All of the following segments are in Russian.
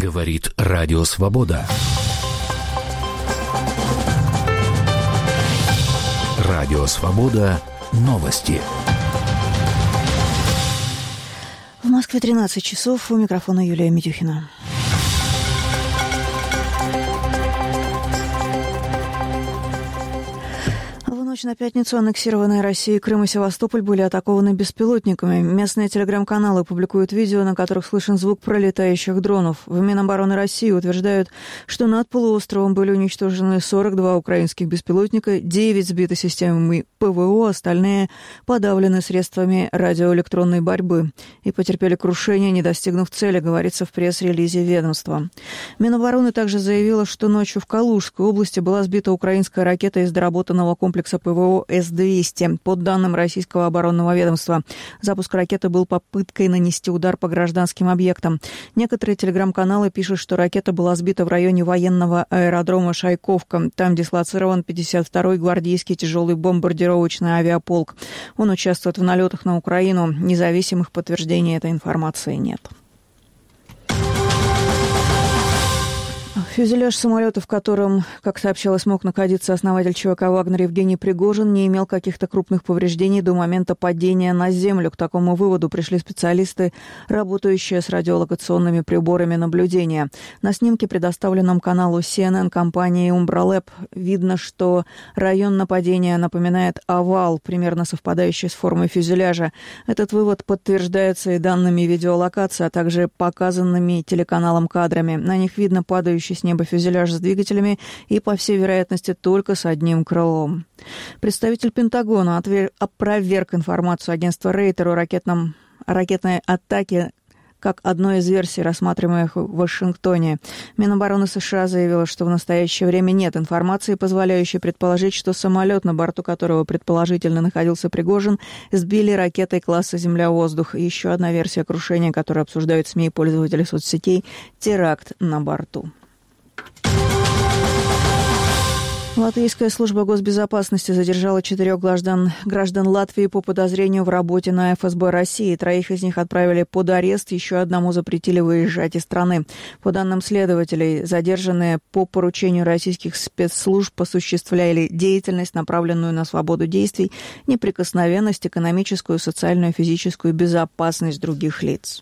Говорит Радио Свобода. Радио Свобода. Новости. В Москве 13 часов. У микрофона Юлия Медюхина. В ночь на пятницу аннексированные Россией Крым и Севастополь были атакованы беспилотниками. Местные телеграм-каналы публикуют видео, на которых слышен звук пролетающих дронов. В Минобороны России утверждают, что над полуостровом были уничтожены 42 украинских беспилотника, 9 сбиты системами ПВО, остальные подавлены средствами радиоэлектронной борьбы и потерпели крушение, не достигнув цели, говорится в пресс-релизе ведомства. Минобороны также заявила, что ночью в Калужской области была сбита украинская ракета из доработанного комплекса ПВО С-200. По данным российского оборонного ведомства, запуск ракеты был попыткой нанести удар по гражданским объектам. Некоторые телеграм-каналы пишут, что ракета была сбита в районе военного аэродрома Шайковка. Там дислоцирован 52-й гвардейский тяжелый бомбардировочный авиаполк. Он участвует в налетах на Украину. Независимых подтверждений этой информации нет. Фюзеляж самолета, в котором, как сообщалось, мог находиться основатель ЧВК «Вагнер» Евгений Пригожин, не имел каких-то крупных повреждений до момента падения на землю. К такому выводу пришли специалисты, работающие с радиолокационными приборами наблюдения. На снимке, предоставленном каналу CNN компании Umbralab, видно, что район нападения напоминает овал, примерно совпадающий с формой фюзеляжа. Этот вывод подтверждается и данными видеолокации, а также показанными телеканалом кадрами. На них видно падающий с неба фюзеляж с двигателями и, по всей вероятности, только с одним крылом. Представитель Пентагона опроверг информацию агентства Рейтер о ракетной атаке как одной из версий, рассматриваемых в Вашингтоне. Минобороны США заявила, что в настоящее время нет информации, позволяющей предположить, что самолет, на борту которого предположительно находился Пригожин, сбили ракетой класса «Земля-воздух». И еще одна версия крушения, которую обсуждают СМИ и пользователи соцсетей – теракт на борту. Латвийская служба госбезопасности задержала 4 граждан Латвии по подозрению в работе на ФСБ России. 3 из них отправили под арест, еще одному запретили выезжать из страны. По данным следователей, задержанные по поручению российских спецслужб осуществляли деятельность, направленную на свободу действий, неприкосновенность, экономическую, социальную, физическую безопасность других лиц.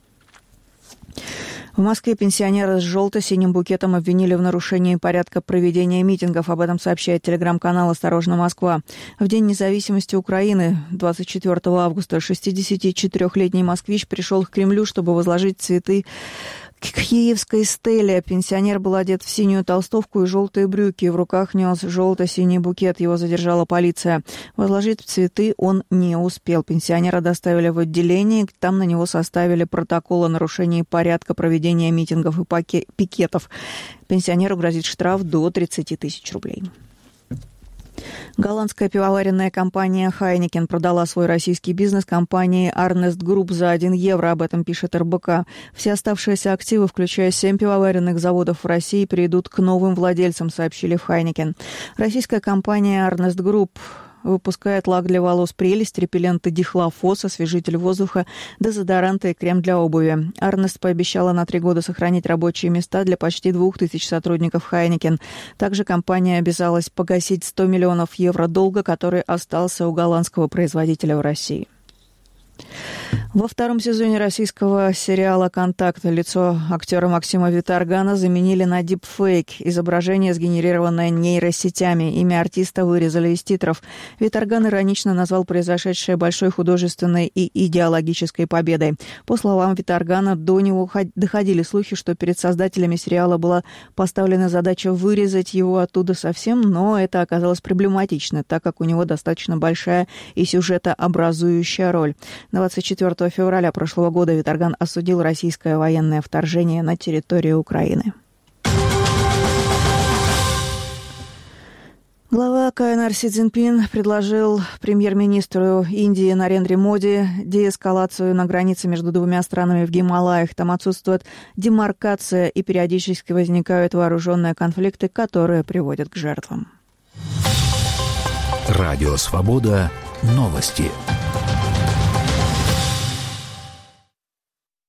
В Москве пенсионера с желто-синим букетом обвинили в нарушении порядка проведения митингов. Об этом сообщает телеграм-канал «Осторожно, Москва». В День независимости Украины, 24 августа, 64-летний москвич пришел к Кремлю, чтобы возложить цветы к киевской стеле. Пенсионер был одет в синюю толстовку и желтые брюки. В руках нес желто-синий букет. Его задержала полиция. Возложить цветы он не успел. Пенсионера доставили в отделение. Там на него составили протокол о нарушении порядка проведения митингов и пикетов. Пенсионеру грозит штраф до 30 тысяч рублей. Голландская пивоваренная компания Heineken продала свой российский бизнес компании Arnest Group за 1 евро. Об этом пишет РБК. Все оставшиеся активы, включая 7 пивоваренных заводов в России, перейдут к новым владельцам, сообщили в Heineken. Российская компания Arnest Group выпускает лак для волос «Прелесть», репелленты дихлофос, освежитель воздуха, дезодоранты и крем для обуви. Арнест пообещала на 3 года сохранить рабочие места для почти 2000 сотрудников Heineken. Также компания обязалась погасить 100 миллионов евро долга, который остался у голландского производителя в России. Во 2-м сезоне российского сериала «Контакт» лицо актера Максима Виторгана заменили на дипфейк. Изображение, сгенерированное нейросетями. Имя артиста вырезали из титров. Виторган иронично назвал произошедшее большой художественной и идеологической победой. По словам Виторгана, до него доходили слухи, что перед создателями сериала была поставлена задача вырезать его оттуда совсем, но это оказалось проблематично, так как у него достаточно большая и сюжетообразующая роль. 24 февраля прошлого года Виторган осудил российское военное вторжение на территорию Украины. Глава КНР Си Цзиньпин предложил премьер-министру Индии Нарендре Моди деэскалацию на границе между 2 странами в Гималаях. Там отсутствует демаркация и периодически возникают вооруженные конфликты, которые приводят к жертвам. Радио «Свобода». Новости.